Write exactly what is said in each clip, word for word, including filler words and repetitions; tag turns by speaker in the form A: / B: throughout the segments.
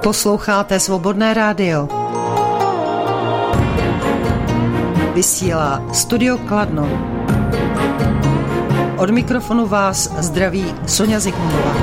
A: Posloucháte Svobodné rádio. Vysílá Studio Kladno. Od mikrofonu vás zdraví Sonja Zikmundová.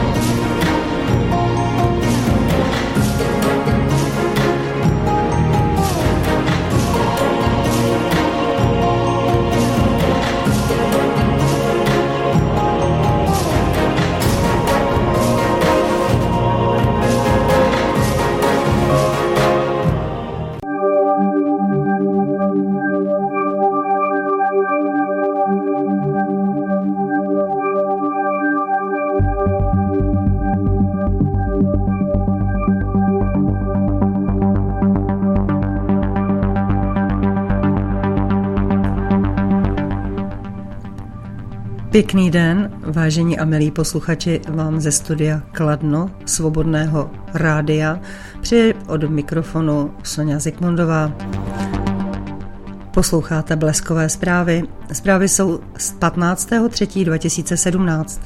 A: Pěkný den, vážení a milí posluchači, vám ze studia Kladno, Svobodného rádia, přeje od mikrofonu Sonja Zikmundová. Posloucháte Bleskové zprávy. Zprávy jsou z patnáctého třetího dva tisíce sedmnáct.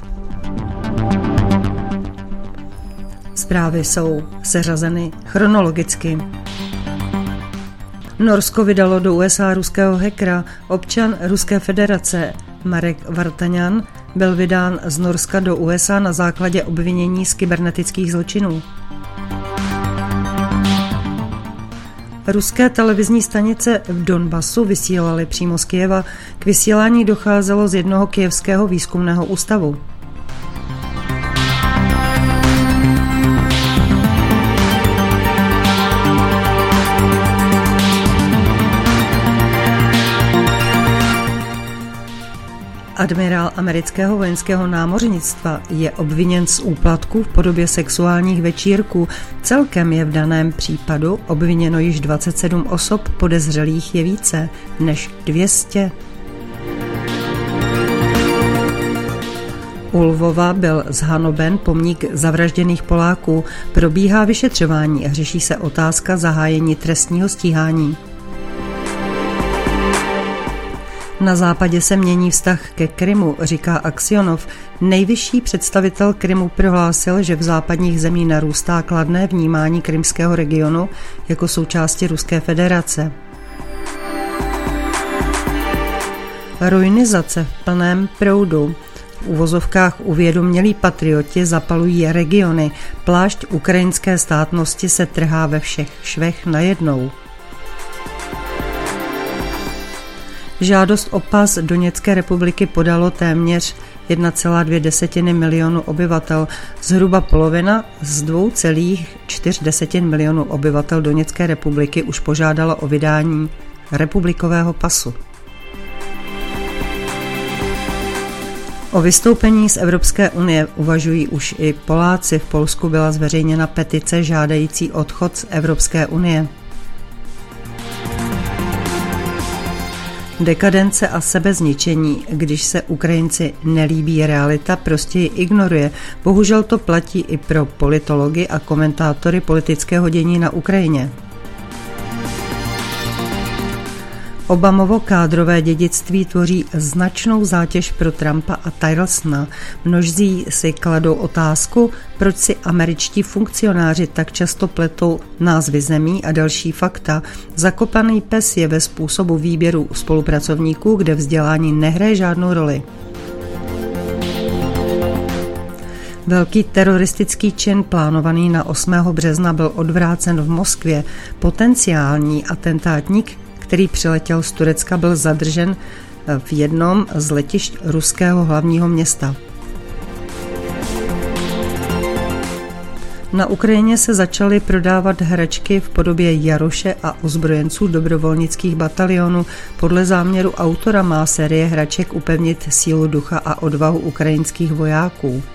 A: Zprávy jsou seřazeny chronologicky. Norsko vydalo do U S A ruského hackera. Občan Ruské federace Marek Vartaňan byl vydán z Norska do U S A na základě obvinění z kybernetických zločinů. Ruské televizní stanice v Donbasu vysílaly přímo z Kyjeva. K vysílání docházelo z jednoho kyjevského výzkumného ústavu. Admirál amerického vojenského námořnictva je obviněn z úplatku v podobě sexuálních večírků. Celkem je v daném případu obviněno již dvacet sedm osob, podezřelých je více než dvě stě. U Lvova byl zhanoben pomník zavražděných Poláků. Probíhá vyšetřování a řeší se otázka zahájení trestního stíhání. Na západě se mění vztah ke Krymu, říká Aksionov. Nejvyšší představitel Krymu prohlásil, že v západních zemích narůstá kladné vnímání krymského regionu jako součásti Ruské federace. Ruinizace v plném proudu. V uvozovkách uvědomělí patrioti zapalují regiony. Plášť ukrajinské státnosti se trhá ve všech švech najednou. Žádost o pas Doněcké republiky podalo téměř jedna celá dvě milionu obyvatel. Zhruba polovina z dva celá čtyři milionu obyvatel Doněcké republiky už požádala o vydání republikového pasu. O vystoupení z Evropské unie uvažují už i Poláci. V Polsku byla zveřejněna petice žádající odchod z Evropské unie. Dekadence a sebezničení, když se Ukrajinci nelíbí realita, prostě ji ignoruje. Bohužel to platí i pro politology a komentátory politického dění na Ukrajině. Obamovo kádrové dědictví tvoří značnou zátěž pro Trumpa a Tillersona. Mnozí si kladou otázku, proč si američtí funkcionáři tak často pletou názvy zemí a další fakta. Zakopaný pes je ve způsobu výběru spolupracovníků, kde vzdělání nehraje žádnou roli. Velký teroristický čin plánovaný na osmého března byl odvrácen v Moskvě. Potenciální atentátník, který přiletěl z Turecka, byl zadržen v jednom z letišť ruského hlavního města. Na Ukrajině se začaly prodávat hračky v podobě jaroše a ozbrojenců dobrovolnických batalionů. Podle záměru autora má série hraček upevnit sílu ducha a odvahu ukrajinských vojáků.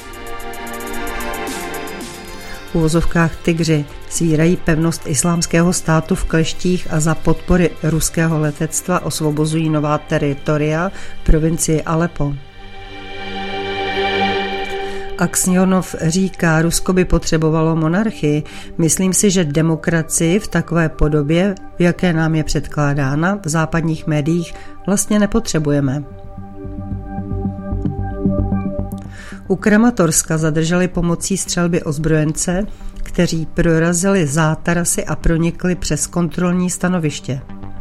A: V uvozovkách tygři svírají pevnost islámského státu v kleštích a za podpory ruského letectva osvobozují nová teritoria v provincii Aleppo. Aksionov říká, Rusko by potřebovalo monarchii. Myslím si, že demokracii v takové podobě, v jaké nám je předkládána v západních médiích, vlastně nepotřebujeme. U Kramatorska zadrželi pomocí střelby ozbrojence, kteří prorazili zátarasy a pronikli přes kontrolní stanoviště.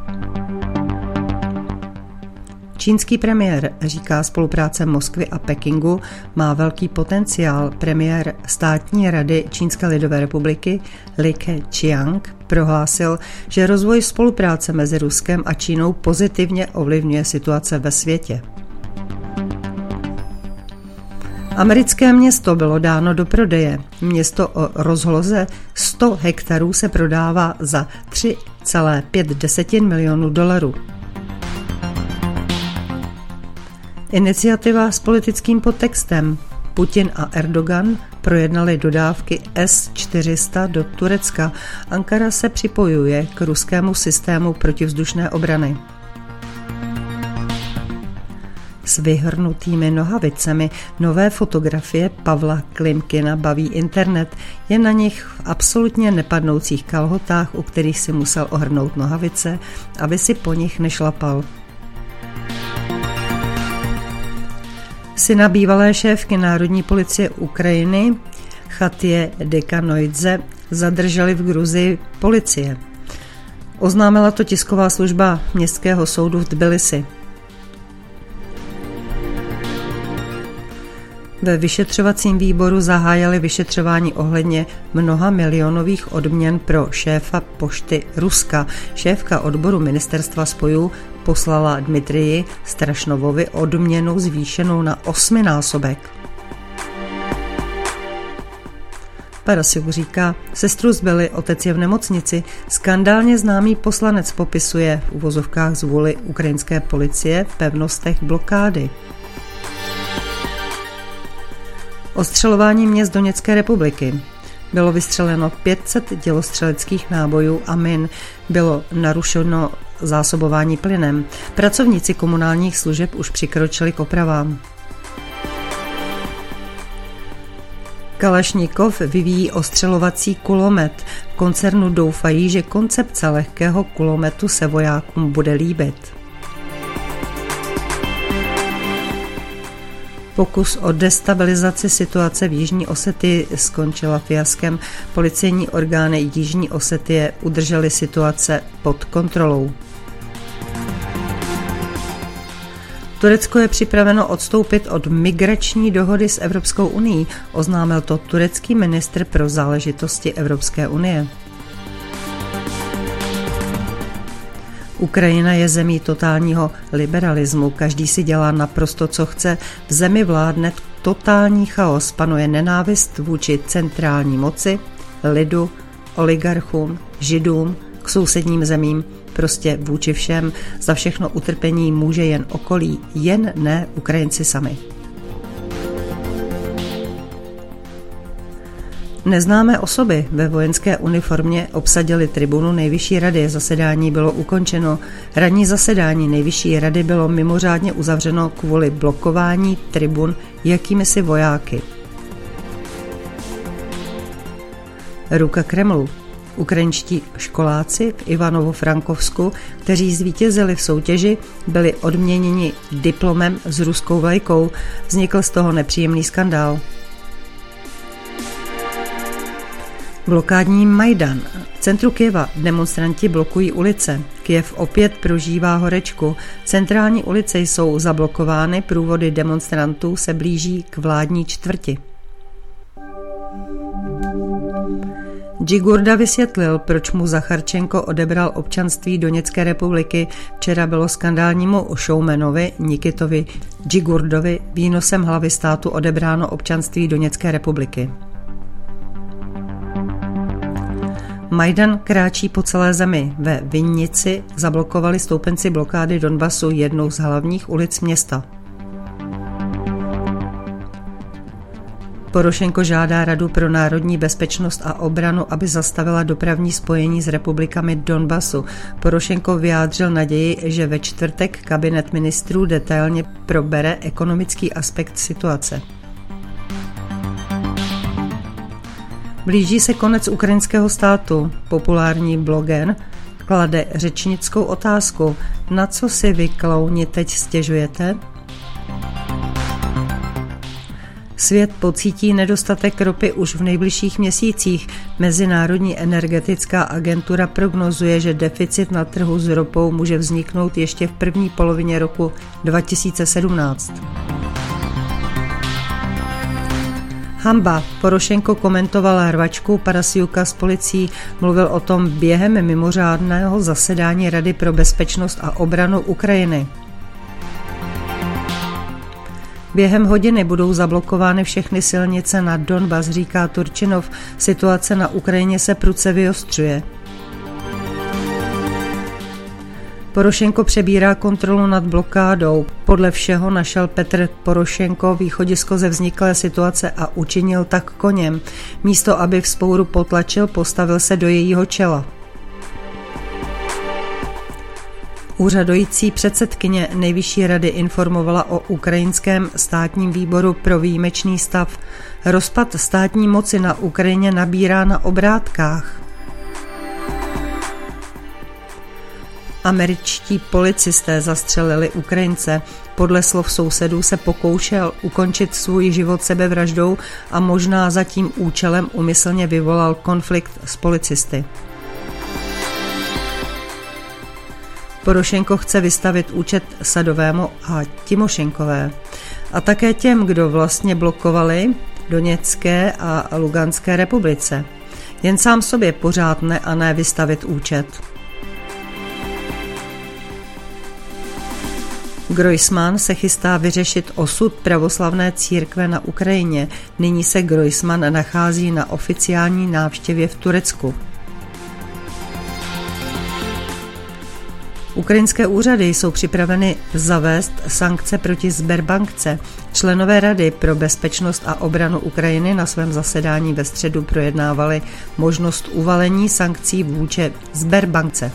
A: Čínský premiér říká, spolupráce Moskvy a Pekingu má velký potenciál. Premiér státní rady Čínské lidové republiky Li Keqiang prohlásil, že rozvoj spolupráce mezi Ruskem a Čínou pozitivně ovlivňuje situace ve světě. Americké město bylo dáno do prodeje. Město o rozloze sto hektarů se prodává za tři celé pět milionů dolarů. Iniciativa s politickým podtextem. Putin a Erdogan projednali dodávky S čtyři sta do Turecka. Ankara se připojuje k ruskému systému protivzdušné obrany. S vyhrnutými nohavicemi nové fotografie Pavla Klimkina baví internet. Je na nich v absolutně nepadnoucích kalhotách, u kterých si musel ohrnout nohavice, aby si po nich nešlapal. Syna bývalé šéfky národní policie Ukrajiny Chatje Dekanoidze zadrželi v Gruzii policie. Oznámila to tisková služba městského soudu v Tbilisi. Ve vyšetřovacím výboru zahájili vyšetřování ohledně mnoha milionových odměn pro šéfa pošty Ruska. Šéfka odboru ministerstva spojů poslala Dmitriji Strašnovovi odměnu zvýšenou na osminásobek. Parasiuk říká, sestru zbyli, otec je v nemocnici. Skandálně známý poslanec popisuje v uvozovkách zvůli ukrajinské policie v pevnostech blokády. Ostřelování měst Doněcké republiky. Bylo vystřeleno pět set dělostřeleckých nábojů a min. Bylo narušeno zásobování plynem. Pracovníci komunálních služeb už přikročili k opravám. Kalašnikov vyvíjí ostřelovací kulomet. V koncernu doufají, že koncepce lehkého kulometu se vojákům bude líbit. Pokus o destabilizaci situace v Jižní Osetii skončila fiaskem. Policejní orgány Jižní Osetie udržely situace pod kontrolou. Turecko je připraveno odstoupit od migrační dohody s Evropskou unií, oznámil to turecký ministr pro záležitosti Evropské unie. Ukrajina je zemí totálního liberalismu, každý si dělá naprosto, co chce, v zemi vládne totální chaos, panuje nenávist vůči centrální moci, lidu, oligarchům, židům, k sousedním zemím, prostě vůči všem, za všechno utrpení může jen okolí, jen ne Ukrajinci sami. Neznámé osoby ve vojenské uniformě obsadily tribunu Nejvyšší rady. Zasedání bylo ukončeno. Ranní zasedání Nejvyšší rady bylo mimořádně uzavřeno kvůli blokování tribun jakýmisi vojáky. Ruka Kremlu. Ukrajinští školáci v Ivanovo-Frankovsku, kteří zvítězili v soutěži, byli odměněni diplomem s ruskou vlajkou. Vznikl z toho nepříjemný skandál. Blokádní Majdan. V centru Kyjeva demonstranti blokují ulice. Kyjev opět prožívá horečku. Centrální ulice jsou zablokovány, průvody demonstrantů se blíží k vládní čtvrti. Džigurda vysvětlil, proč mu Zacharčenko odebral občanství Doněcké republiky. Včera bylo skandálnímu showmanovi Nikitovi Džigurdovi výnosem hlavy státu odebráno občanství Doněcké republiky. Majdan kráčí po celé zemi. Ve Vinnici zablokovali stoupenci blokády Donbasu jednou z hlavních ulic města. Porošenko žádá Radu pro národní bezpečnost a obranu, aby zastavila dopravní spojení s republikami Donbasu. Porošenko vyjádřil naději, že ve čtvrtek kabinet ministrů detailně probere ekonomický aspekt situace. Blíží se konec ukrajinského státu. Populární bloger klade řečnickou otázku. Na co si vy, klauni, teď stěžujete? Svět pocítí nedostatek ropy už v nejbližších měsících. Mezinárodní energetická agentura prognozuje, že deficit na trhu s ropou může vzniknout ještě v první polovině roku dva tisíce sedmnáct. Hanba. Porošenko komentoval rvačku Parasjuka s policií, mluvil o tom během mimořádného zasedání Rady pro bezpečnost a obranu Ukrajiny. Během hodiny budou zablokovány všechny silnice na Donbas, říká Turčinov. Situace na Ukrajině se prudce vyostřuje. Porošenko přebírá kontrolu nad blokádou. Podle všeho našel Petr Porošenko východisko ze vzniklé situace a učinil tak koněm. Místo, aby vzpouru potlačil, postavil se do jejího čela. Úřadující předsedkyně Nejvyšší rady informovala o ukrajinském státním výboru pro výjimečný stav. Rozpad státní moci na Ukrajině nabírá na obrátkách. Američtí policisté zastřelili Ukrajince. Podle slov sousedů se pokoušel ukončit svůj život sebevraždou a možná za tím účelem úmyslně vyvolal konflikt s policisty. Porošenko chce vystavit účet Sadovému a Timošenkové a také těm, kdo vlastně blokovali Doněcké a Luganské republice. Jen sám sobě pořád ne a ne vystavit účet. Groysman se chystá vyřešit osud pravoslavné církve na Ukrajině. Nyní se Groysman nachází na oficiální návštěvě v Turecku. Ukrajinské úřady jsou připraveny zavést sankce proti Sberbankce. Členové Rady pro bezpečnost a obranu Ukrajiny na svém zasedání ve středu projednávali možnost uvalení sankcí vůči Sberbankce.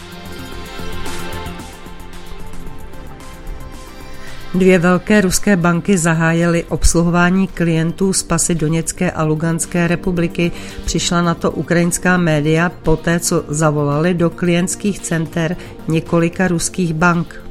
A: Dvě velké ruské banky zahájily obsluhování klientů z pasy Doněcké a Luganské republiky. Přišla na to ukrajinská média poté, co zavolali do klientských center několika ruských bank.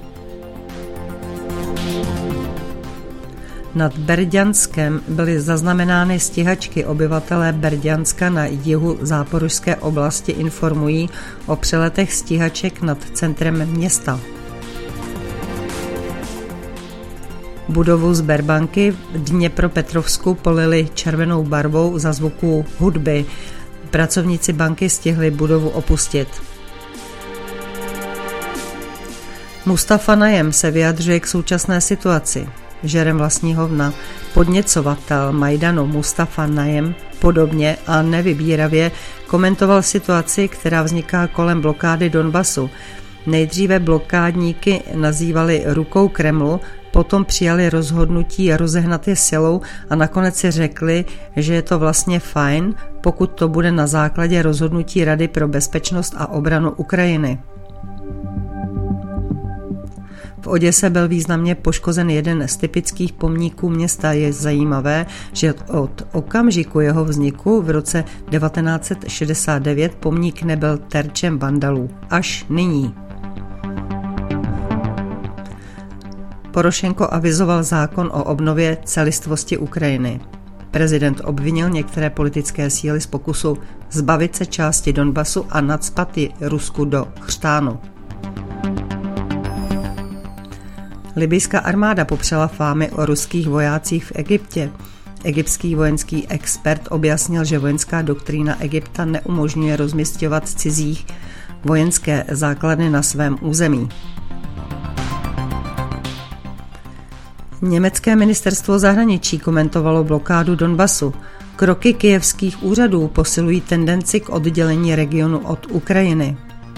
A: Nad Berďanskem byly zaznamenány stíhačky. Obyvatelé Berďanska na jihu Záporožské oblasti informují o přeletech stíhaček nad centrem města. Budovu Sberbanky v Dněpropetrovsku polili červenou barvou za zvuku hudby. Pracovníci banky stihli budovu opustit. Mustafa Najem se vyjadřuje k současné situaci. Žerem vlastní hovna. Podněcovatel Majdanu Mustafa Najem podobně a nevybíravě komentoval situaci, která vzniká kolem blokády Donbasu. Nejdříve blokádníky nazývali rukou Kremlu, potom přijali rozhodnutí rozehnat je silou a nakonec si řekli, že je to vlastně fajn, pokud to bude na základě rozhodnutí Rady pro bezpečnost a obranu Ukrajiny. V Oděse byl významně poškozen jeden z typických pomníků města. Je zajímavé, že od okamžiku jeho vzniku v roce devatenáct set šedesát devět pomník nebyl terčem vandalů. Až nyní. Porošenko avizoval zákon o obnově celistvosti Ukrajiny. Prezident obvinil některé politické síly z pokusu zbavit se části Donbasu a nacpat ji Rusku do chřtánu. Libyjská armáda popřela fámy o ruských vojácích v Egyptě. Egyptský vojenský expert objasnil, že vojenská doktrína Egypta neumožňuje rozmisťovat cizích vojenské základny na svém území. Německé ministerstvo zahraničí komentovalo blokádu Donbasu. Kroky kyjevských úřadů posilují tendenci k oddělení regionu od Ukrajiny.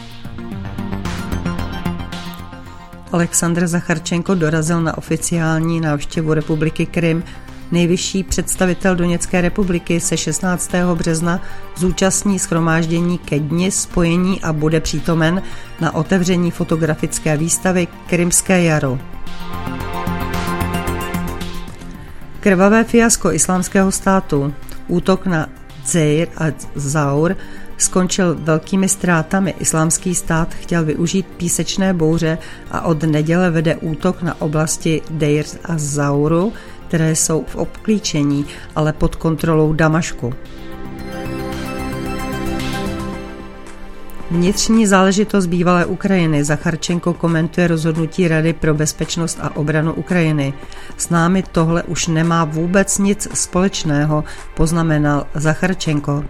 A: Alexandr Zacharčenko dorazil na oficiální návštěvu republiky Krym. Nejvyšší představitel Doněcké republiky se šestnáctého března zúčastní shromáždění ke dni spojení a bude přítomen na otevření fotografické výstavy Krymské jaro. Krvavé fiasko Islámského státu. Útok na Deir a Zaur skončil velkými ztrátami. Islámský stát chtěl využít písečné bouře a od neděle vede útok na oblasti Deir a Zauru, které jsou v obklíčení, ale pod kontrolou Damašku. Vnitřní záležitost bývalé Ukrajiny. Zacharčenko komentuje rozhodnutí Rady pro bezpečnost a obranu Ukrajiny. S námi tohle už nemá vůbec nic společného, poznamenal Zacharčenko.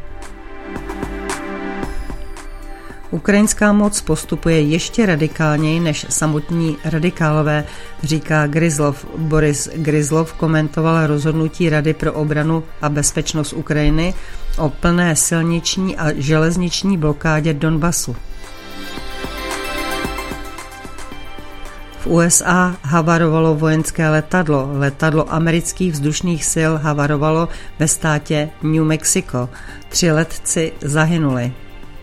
A: Ukrajinská moc postupuje ještě radikálněji než samotní radikálové, říká Gryzlov. Boris Gryzlov komentoval rozhodnutí Rady pro obranu a bezpečnost Ukrajiny o plné silniční a železniční blokádě Donbasu. V U S A havarovalo vojenské letadlo. Letadlo amerických vzdušných sil havarovalo ve státě New Mexico. Tři letci zahynuli.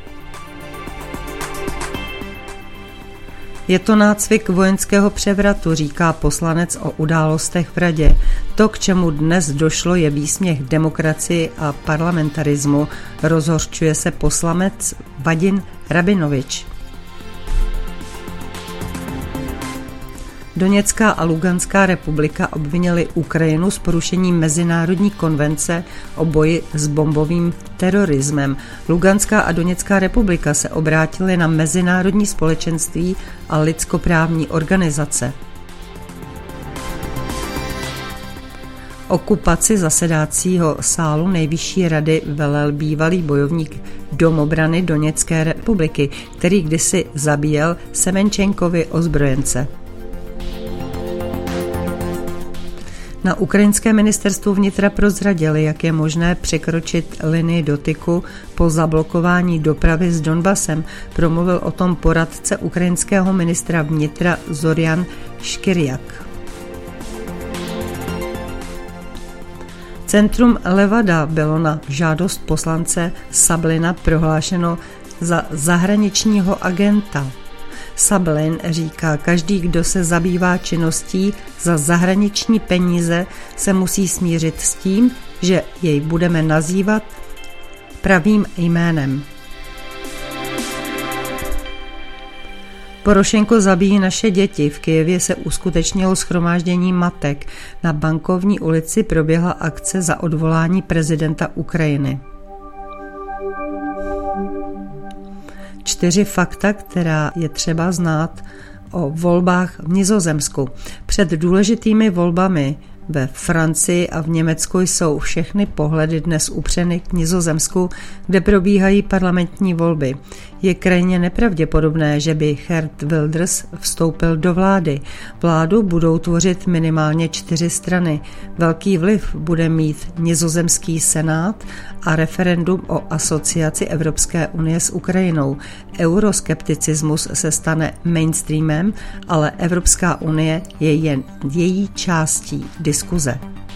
A: Je to nácvik vojenského převratu, říká poslanec o událostech v Radě. To, k čemu dnes došlo, je výsměch demokracii a parlamentarismu, rozhořčuje se poslanec Vadim Rabinovič. Doněcká a Luganská republika obvinili Ukrajinu z porušení Mezinárodní konvence o boji s bombovým terorismem. Luganská a Doněcká republika se obrátily na mezinárodní společenství a lidskoprávní organizace. Okupaci zasedacího sálu Nejvyšší rady velel bývalý bojovník domobrany Doněcké republiky, který kdysi zabíjel Semenčenkovi ozbrojence. Na ukrajinské ministerstvu vnitra prozradili, jak je možné překročit linii dotyku po zablokování dopravy s Donbasem. Promluvil o tom poradce ukrajinského ministra vnitra Zorian Škirjak. Centrum Levada bylo na žádost poslance Sablina prohlášeno za zahraničního agenta. Sablin říká, každý, kdo se zabývá činností za zahraniční peníze, se musí smířit s tím, že jej budeme nazývat pravým jménem. Porošenko zabíjí naše děti. V Kyjevě se uskutečnilo shromáždění matek. Na Bankovní ulici proběhla akce za odvolání prezidenta Ukrajiny. Čtyři fakta, která je třeba znát o volbách v Nizozemsku. Před důležitými volbami ve Francii a v Německu jsou všechny pohledy dnes upřeny k Nizozemsku, kde probíhají parlamentní volby. Je krajně nepravděpodobné, že by Geert Wilders vstoupil do vlády. Vládu budou tvořit minimálně čtyři strany. Velký vliv bude mít nizozemský senát a referendum o asociaci Evropské unie s Ukrajinou. Euroskepticismus se stane mainstreamem, ale Evropská unie je jen její částí diskuze.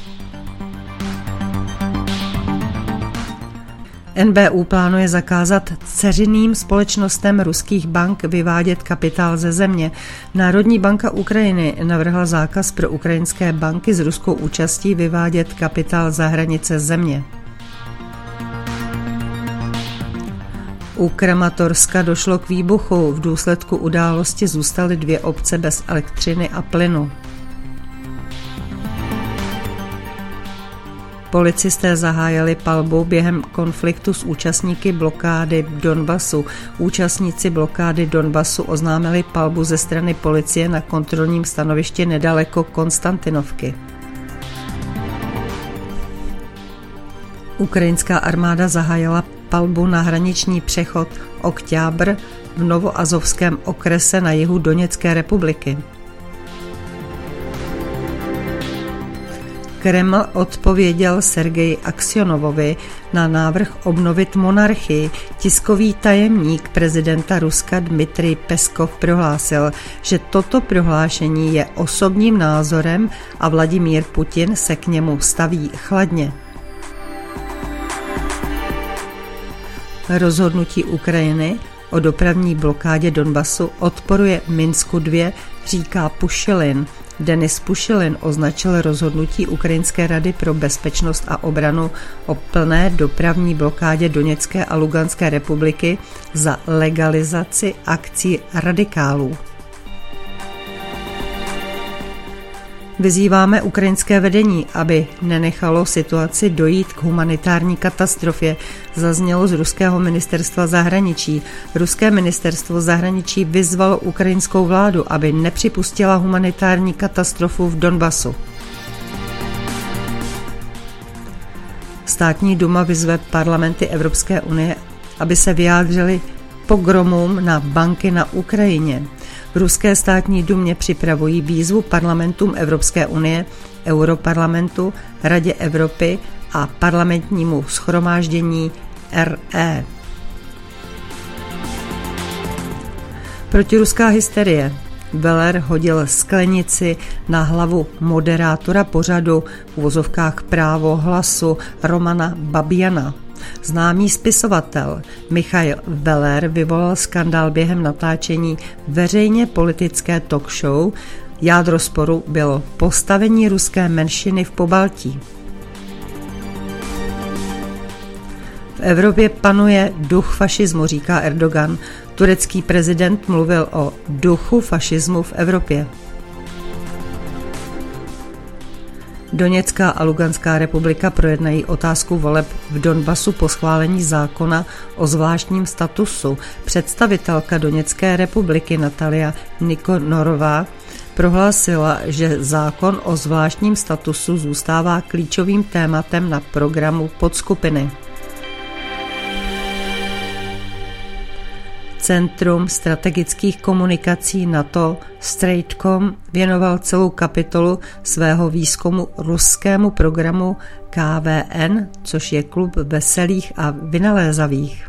A: N B U plánuje zakázat dceřiným společnostem ruských bank vyvádět kapitál ze země. Národní banka Ukrajiny navrhla zákaz pro ukrajinské banky s ruskou účastí vyvádět kapitál za hranice země. U Kramatorska došlo k výbuchu. V důsledku události zůstaly dvě obce bez elektřiny a plynu. Policisté zahájili palbu během konfliktu s účastníky blokády Donbasu. Účastníci blokády Donbasu oznámili palbu ze strany policie na kontrolním stanovišti nedaleko Konstantinovky. Ukrajinská armáda zahájila palbu na hraniční přechod Okťábr v Novoazovském okrese na jihu Doněcké republiky. Kreml odpověděl Sergeji Aksionovovi na návrh obnovit monarchii. Tiskový tajemník prezidenta Ruska Dmitrij Peskov prohlásil, že toto prohlášení je osobním názorem a Vladimír Putin se k němu staví chladně. Rozhodnutí Ukrajiny o dopravní blokádě Donbasu odporuje Minsku dva, říká Pušilin. Denis Pušilin označil rozhodnutí Ukrajinské rady pro bezpečnost a obranu o plné dopravní blokádě Doněcké a Luganské republiky za legalizaci akcí radikálů. Vyzýváme ukrajinské vedení, aby nenechalo situaci dojít k humanitární katastrofě, zaznělo z ruského ministerstva zahraničí. Ruské ministerstvo zahraničí vyzvalo ukrajinskou vládu, aby nepřipustila humanitární katastrofu v Donbasu. Státní duma vyzve parlamenty Evropské unie, aby se vyjádřili pogromům na banky na Ukrajině. V ruské státní dumě připravují výzvu parlamentům Evropské unie, Europarlamentu, Radě Evropy a parlamentnímu shromáždění R E. Protiruská hysterie. Weller hodil sklenici na hlavu moderátora pořadu v uvozovkách Právo hlasu Romana Babiana. Známý spisovatel Michail Weller vyvolal skandál během natáčení veřejně politické talk show. Jádro sporu bylo postavení ruské menšiny v Pobaltí. V Evropě panuje duch fašismu, říká Erdogan. Turecký prezident mluvil o duchu fašismu v Evropě. Doněcká a Luganská republika projednají otázku voleb v Donbasu po schválení zákona o zvláštním statusu. Představitelka Doněcké republiky Natalia Nikonorová prohlásila, že zákon o zvláštním statusu zůstává klíčovým tématem na programu podskupiny. Centrum strategických komunikací NATO Stratcom věnoval celou kapitolu svého výzkumu ruskému programu K V N, což je klub veselých a vynalézavých.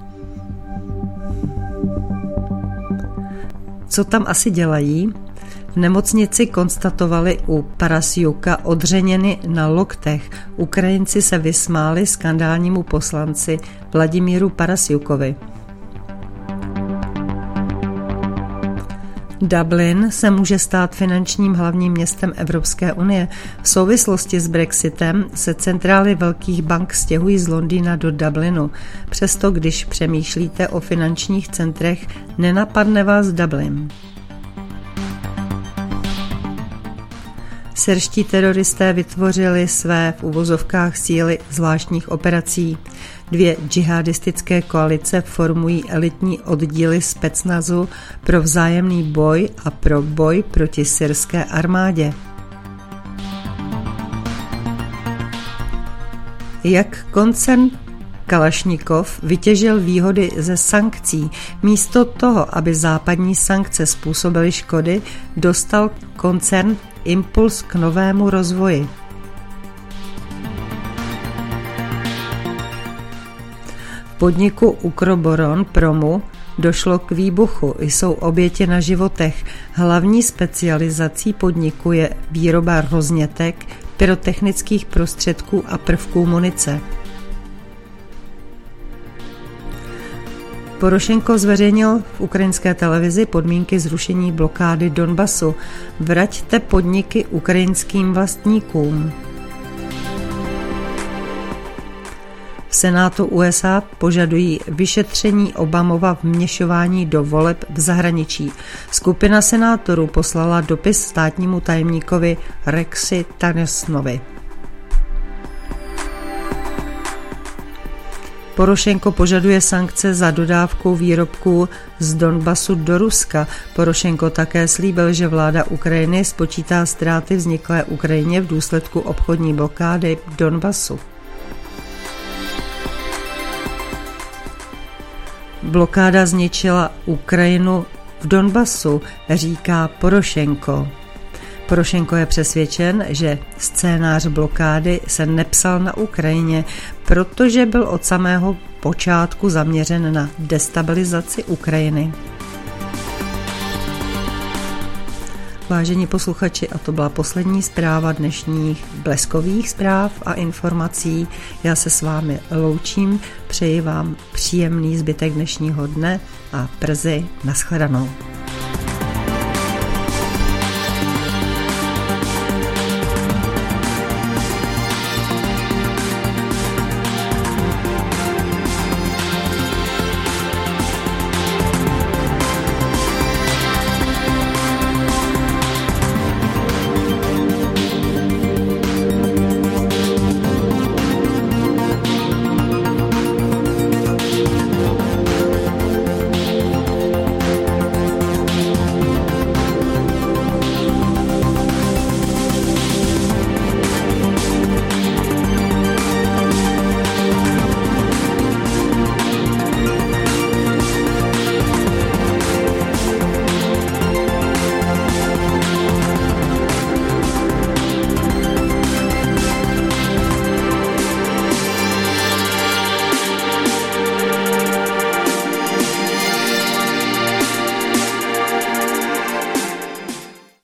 A: Co tam asi dělají? V nemocnici konstatovali u Parasjuka odřeněny na loktech. Ukrajinci se vysmáli skandálnímu poslanci Vladimíru Parasjukovi. Dublin se může stát finančním hlavním městem Evropské unie. V souvislosti s Brexitem se centrály velkých bank stěhují z Londýna do Dublinu. Přesto, když přemýšlíte o finančních centrech, nenapadne vás Dublin. Syrští teroristé vytvořili své v uvozovkách síly zvláštních operací. Dvě džihadistické koalice formují elitní oddíly specnazu pro vzájemný boj a pro boj proti syrské armádě. Jak koncern Kalašnikov vytěžil výhody ze sankcí. Místo toho, aby západní sankce způsobily škody, dostal koncern impuls k novému rozvoji. V podniku Ukroboron Promu došlo k výbuchu, jsou oběti na životech. Hlavní specializací podniku je výroba roznětek, pyrotechnických prostředků a prvků munice. Porošenko zveřejnil v ukrajinské televizi podmínky zrušení blokády Donbasu. Vraťte podniky ukrajinským vlastníkům. V Senátu U S A požadují vyšetření Obamova vměšování do voleb v zahraničí. Skupina senátorů poslala dopis státnímu tajemníkovi Rexi Tillersonovi. Porošenko požaduje sankce za dodávku výrobků z Donbasu do Ruska. Porošenko také slíbil, že vláda Ukrajiny spočítá ztráty vzniklé Ukrajině v důsledku obchodní blokády Donbasu. Blokáda zničila Ukrajinu v Donbasu, říká Porošenko. Porošenko je přesvědčen, že scénář blokády se nepsal na Ukrajině, protože byl od samého počátku zaměřen na destabilizaci Ukrajiny. Vážení posluchači, a to byla poslední zpráva dnešních bleskových zpráv a informací. Já se s vámi loučím, přeji vám příjemný zbytek dnešního dne a brzy nashledanou.